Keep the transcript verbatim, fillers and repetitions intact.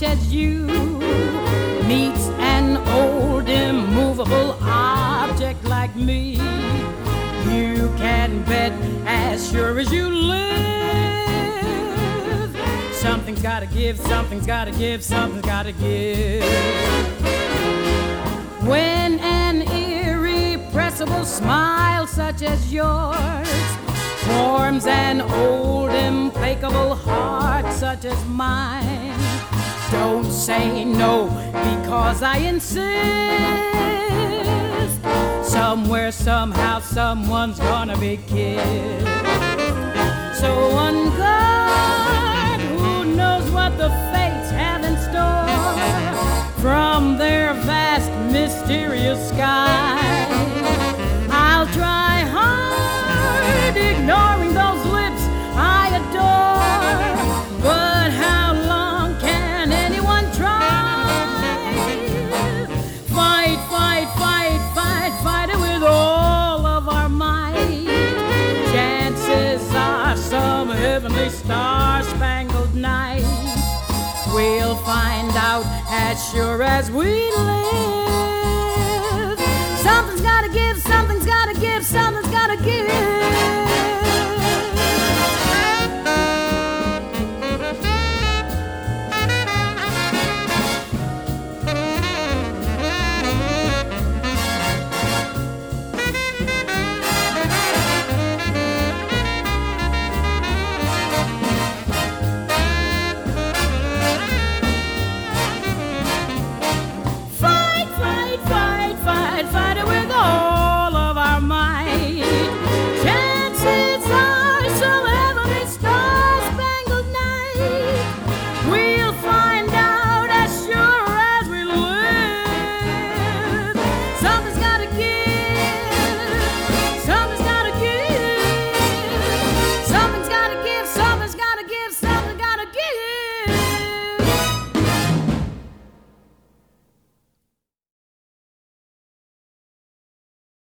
as you meets an old immovable object like me, you can bet as sure as you live, something's gotta give, something's gotta give, something's gotta give. When an irrepressible smile such as yours forms an old implacable heart such as mine, don't say no because I insist. Somewhere, somehow, someone's gonna be kissed. So on guard, who knows what the fates have in store from their vast, mysterious sky. I'll try hard, ignoring those lips I adore, but how long can anyone try? Fight, fight, fight, fight, fight it with all of our might. Chances are some heavenly star-spangled night we'll find out as sure as we live. Something's gotta give, something's gotta give, something's gotta give.